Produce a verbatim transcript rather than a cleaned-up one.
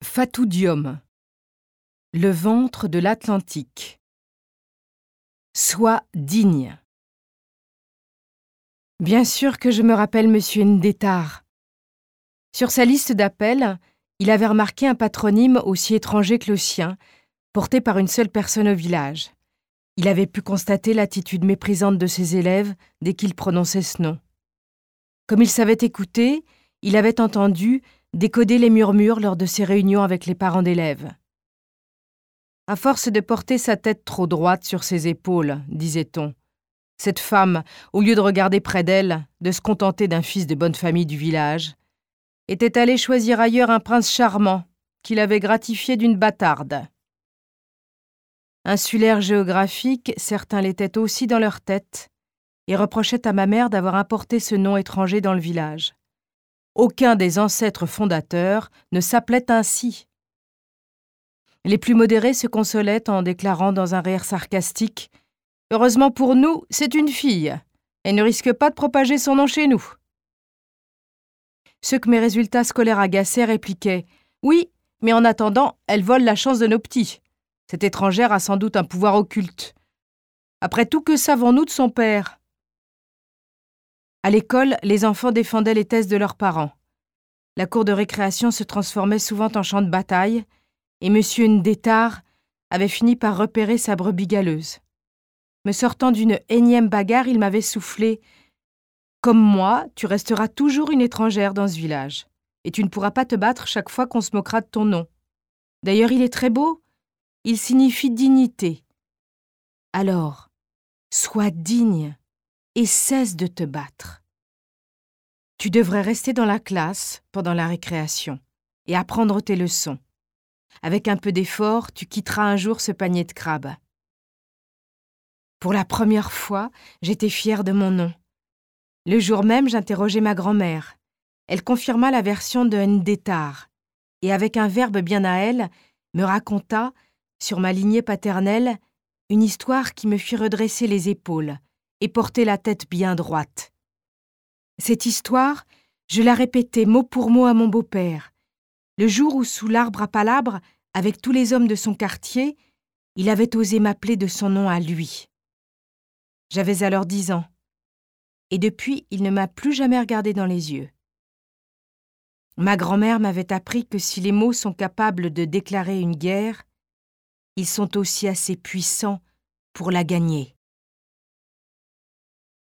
Fatoudium, le ventre de l'Atlantique. Sois digne. Bien sûr que je me rappelle Monsieur Ndétar. Sur sa liste d'appels, il avait remarqué un patronyme aussi étranger que le sien, porté par une seule personne au village. Il avait pu constater l'attitude méprisante de ses élèves dès qu'il prononçait ce nom. Comme il savait écouter, il avait entendu décoder les murmures lors de ses réunions avec les parents d'élèves. À force de porter sa tête trop droite sur ses épaules, disait-on, cette femme, au lieu de regarder près d'elle, de se contenter d'un fils de bonne famille du village, était allée choisir ailleurs un prince charmant qui l'avait gratifié d'une bâtarde. Insulaire géographique, certains l'étaient aussi dans leur tête et reprochaient à ma mère d'avoir importé ce nom étranger dans le village. Aucun des ancêtres fondateurs ne s'appelait ainsi. Les plus modérés se consolaient en déclarant dans un rire sarcastique « Heureusement pour nous, c'est une fille. Elle ne risque pas de propager son nom chez nous. » Ceux que mes résultats scolaires agaçaient répliquaient « Oui, mais en attendant, elle vole la chance de nos petits. Cette étrangère a sans doute un pouvoir occulte. Après tout, que savons-nous de son père ?» À l'école, les enfants défendaient les thèses de leurs parents. La cour de récréation se transformait souvent en champ de bataille, et Monsieur Ndétar avait fini par repérer sa brebis galeuse. Me sortant d'une énième bagarre, il m'avait soufflé « Comme moi, tu resteras toujours une étrangère dans ce village, et tu ne pourras pas te battre chaque fois qu'on se moquera de ton nom. D'ailleurs, il est très beau, il signifie dignité. Alors, sois digne et cesse de te battre. Tu devrais rester dans la classe pendant la récréation et apprendre tes leçons. Avec un peu d'effort, tu quitteras un jour ce panier de crabes. » Pour la première fois, j'étais fière de mon nom. Le jour même, j'interrogeai ma grand-mère. Elle confirma la version de Ndétar et, avec un verbe bien à elle, me raconta, sur ma lignée paternelle, une histoire qui me fit redresser les épaules et porter la tête bien droite. Cette histoire, je la répétais mot pour mot à mon beau-père, le jour où, sous l'arbre à palabres, avec tous les hommes de son quartier, il avait osé m'appeler de son nom à lui. J'avais alors dix ans, et depuis, il ne m'a plus jamais regardé dans les yeux. Ma grand-mère m'avait appris que si les mots sont capables de déclarer une guerre, ils sont aussi assez puissants pour la gagner.